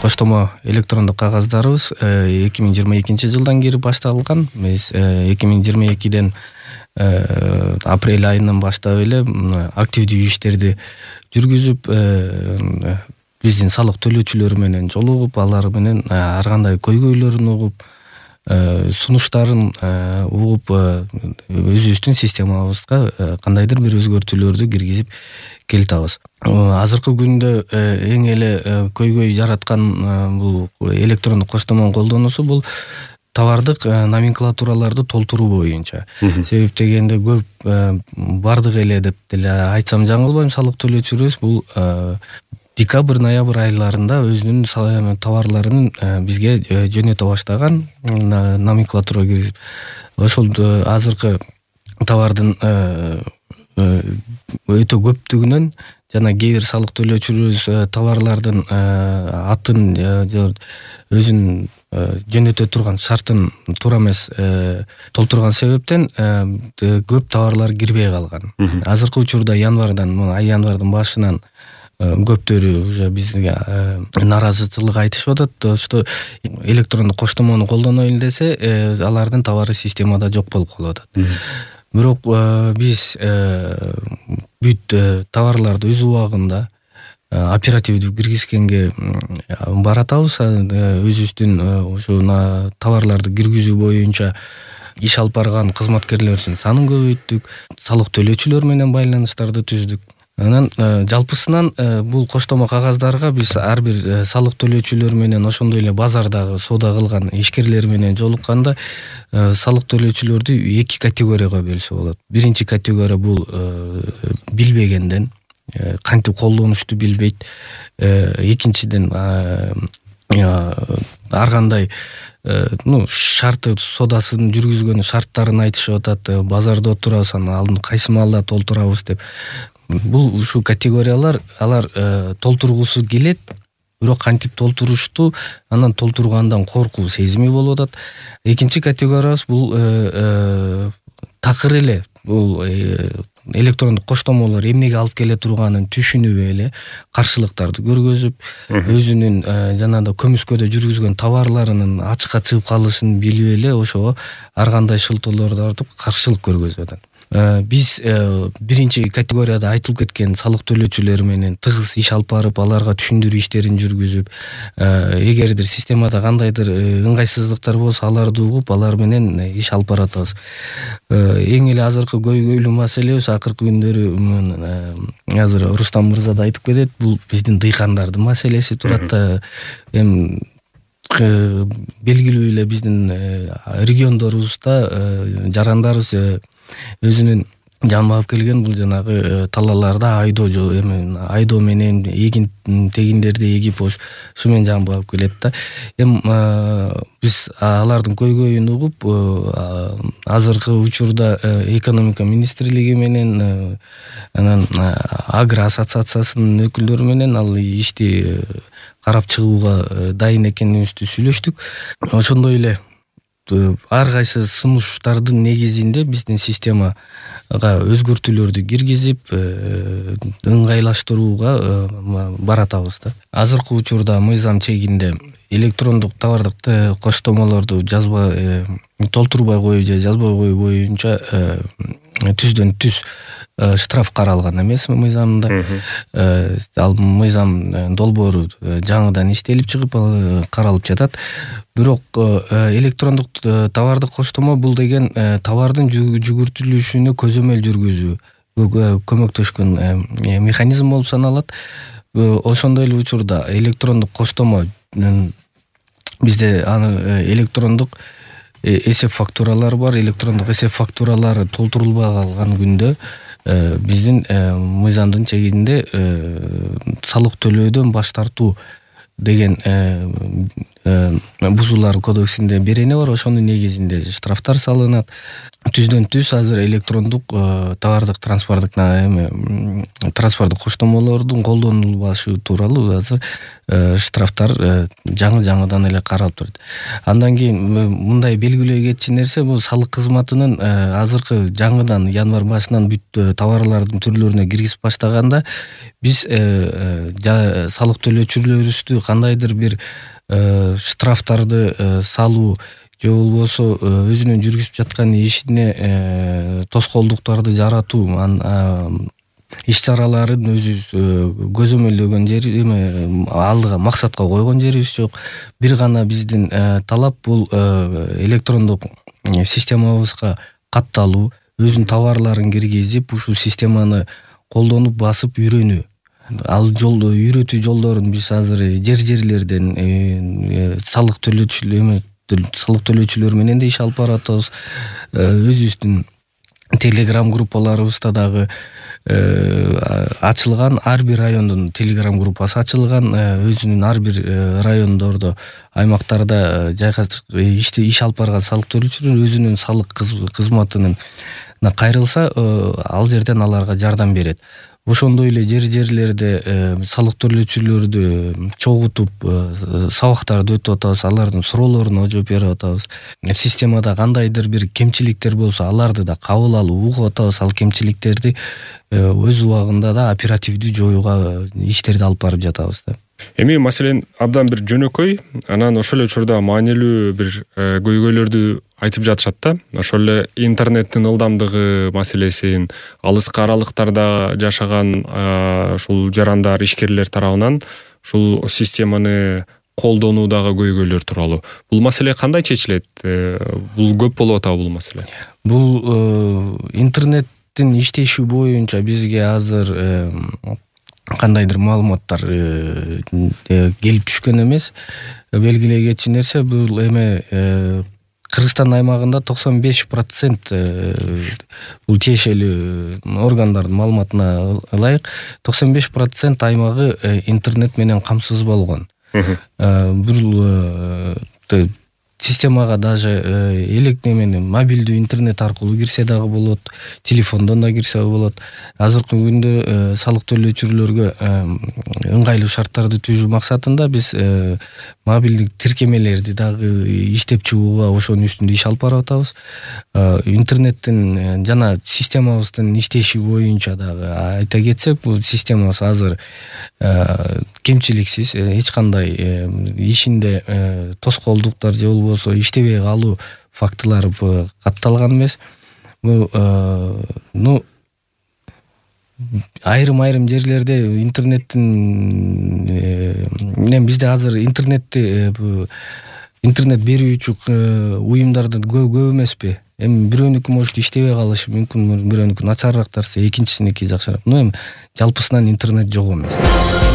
коштомо электрондук кагаздарыбыз 2022 жылдан кирип башталган. Биз 2022ден апрель айынан баштап эле активдүү иштерди жүргүзүп, биздин салык төлөөчүлөр менен жолугуп, алар менен ар кандай көйгөйлөрүн угуп, сунуштарын угуп, өзүбүздүн системабызга кандайдыр бир өзгөртүүлөрдү киргизип келатабыз. Азыркы күндө эң эле көйгөй жараткан бул электрондук коштомонун колдонуусу бул товардык номенклатураларды толтуруу боюнча. Себеп дегенде көп бардык эле деп деле айтсам жаңылбайм, салык төлөөчүлөрүбүз бул декабрь, ноябрь айларында өзүнүн товарларын бизге жөнөтө баштаган, номенклатура киргизип. Ошол азыркы товардын өтө көптүгүнөн жана кээ бир салык төлөөчүлөрүбүз товарлардын атын өзүнүн жөнөтө турган шартын туура эмес толтурган себептен көп товарлар кирбей калган. Азыркы учурда январдын башынан көптөрү уже бизге нааразычылык айтышып атат, что электрондук коштомону колдоноюн десе, алардын товары системада жок болуп калып атат. Бирок биз бүт товарларды өз убагында оперативдүү киргизгенге баратабыз. Өзүбүздүн ошо товарларды киргизүү боюнча иш алып барган кызматкерлердин санын көбөйттүк, салык төлөөчүлөр менен байланыштарды түздүк. Анан жалпысынан бул коштомо кагаздарга биз ар бир салык төлөөчүлөр менен, ошондой эле базардагы соода кылган ишкерлер менен жолукканда салык төлөөчүлөрдү 2 категорияга бөлсө болот. Биринчи категория бул билбегенден, кантип колдонушту билбейт. Экинчиден ар кандай шарты, соодасын жүргүзгөн шарттарын айтышып атат. Базарда отурабыз, анан кайсы маалда толтурабыз деп. Бул ушул категориялар, алар толтургусу келет, бирок кантип толтурушту, анан толтургандан коркуу сезими болуп атат. Экинчи категориябыз бул такыр эле бул электрондук коштомолор эмнеге алып келе турганын түшүнүп эле каршылыктарды көргөзүп, өзүнүн жанагындай көмүскөдө жүргүзгөн товарларынын ачыкка чыгып калышын билип эле ошого ар кандай шылтоолорду тартып каршылык көргөзүп атат. Биз биринчи категорияда айтылып кеткен салык төлөөчүлөр менен тыгыз иш алып барып, аларга түшүндүрүү иштерин жүргүзүп, эгердир системада кандайдыр ыңгайсыздыктар болсо, аларды угуп, алар менен иш алып баратабыз. Эң эле азыркы көйгөйлүү маселебиз акыркы күндөрү азыр Рустам мырза да айтып кетет, бул биздин дыйкандардын маселеси турат да. Белгилүү эле биздин региондорубузда жарандарыбыз өзүнүн жанып алып келген бул жанагы талааларда айдоо менен эгин тегиндерди эгип ушу менен жанып алып келет да. Биз алардын көйгөйүн угуп, азыркы учурда экономика министрлиги менен, анан агро ассоциациясынын өкүлдөрү менен ал ишти карап чыгууга дайын экенибизди сүйлөштүк. Ошондой эле ар кайсы сунуштардын негизинде биздин системага өзгөртүүлөрдү киргизип, ыңгайлаштырууга баратабыз да. Азыркы учурда мыйзам чегинде электрондук товардык коштомолорду толтурбай коюу же жазбай коюу боюнча түздөн түз штраф каралган эмес мыйзамда. Ал мыйзам долбоору жаңыдан иштелип чыгып каралып жатат. Бирок электрондук товардык коштомо бул деген товардын жүгүртүлүшүнө көзөмөл жүргүзүү көмөктөшкөн механизм болуп саналат. Ошондой эле учурда электрондук коштомо бизде аны электрондук эсеп фактуралары бар. Электрондук эсеп фактуралары толтурулбай калган күндө биздин мыйзамдын чегинде салык төлөөдөн баш тартуу деген бузуулар кодексинде берене бар. Ошонун негизинде штрафтар салынат. түздөн түз азыр электрондук товардык транспорттук коштомолордун колдонулбашы тууралуу азыр штрафтар жаңыдан эле каралып турат. Андан кийин мындай белгилөө кетчү нерсе бул салык кызматынын азыркы жаңыдан январь башынан бүт товарлардын түрлөрүнө киргизип баштаганда биз салык төлөөчүлөрүбүздү кандайдыр бир штрафтарды салуу же болбосо өзүнүн жүргүзүп жаткан ишине тоскоолдуктарды жаратуу иш чараларын өзүбүз көзөмөлдөгөн жери алдыга максатка койгон жерибиз жок. Бир гана биздин талап бул электрондук системабызга катталуу, өзүнүн товарларын киргизип, ушул системаны колдонуп басып үйрөнүү. Ал үйрөтүү жолдорун биз азыр жерлерден салык төлөөчүлөр менен да иш алып баратабыз. Өзүбүздүн телеграм группаларыбызда дагы ачылган, ар бир райондун телеграм группасы ачылган. Өзүнүн ар бир райондордо, аймактарда иш алып барган салык төлөөчүлөр өзүнүн салык кызматына кайрылса, ал жерден аларга жардам берет. Ошондой эле жерлерде салык төлөөчүлөрдү чогултуп сабактарды өтүп атабыз, алардын суроолоруна жооп берип атабыз. Системада кандайдыр бир кемчиликтер болсо, аларды да кабыл алып угуп атабыз. Ал кемчиликтерди өз убагында да оперативдүү жоюуга иштерди алып барып жатабыз да. Эми маселен абдан бир жөнөкөй, анан ошол эле учурда маанилүү бир көйгөйлөрдү айтып жатышат да. Ошол эле интернеттин ылдамдыгы маселесин, алыскы аралыктарда жашаган ушул жарандар, ишкерлер тарабынан ушул системаны колдонуудагы көйгөйлөр тууралуу. Бул маселе кандай чечилет? Бул көп болуп атабы бул маселе? Бул интернеттин иштеши боюнча бизге азыр кандайдыр маалыматтар келип түшкөн эмес. Белгилей кетчү нерсе бул эми Кыргызстан аймагында 95% бул тиешелүү органдардын маалыматына ылайык 95% аймагы интернет менен камсыз болгон. Бул системага даже мобилдүү интернет аркылуу кирсе дагы болот, телефондон да кирсе болот. Азыркы күндө салык төлөөчүлөргө ыңгайлуу шарттарды түзүү максатында биз мобилдик тиркемелерди дагы иштеп чыгууга ошонун үстүндө иш алып барып атабыз. Интернеттин жана системабыздын иштеши боюнча дагы айта кетсек, бул системабыз азыр кемчиликсиз, эч кандай ишинде тоскоолдуктар же болбосо иштебей калуу фактылары катталган эмес. Бул айрым жерлерде интернеттин бизде азыр интернет берүүчү уюмдарды көп эмеспи? Эми бирөөнүкү может иштебей калышы мүмкүн, бирөөнүкү начарыраак тарса, экинчисиники жакшыраак. Эми жалпысынан интернет жок эмес.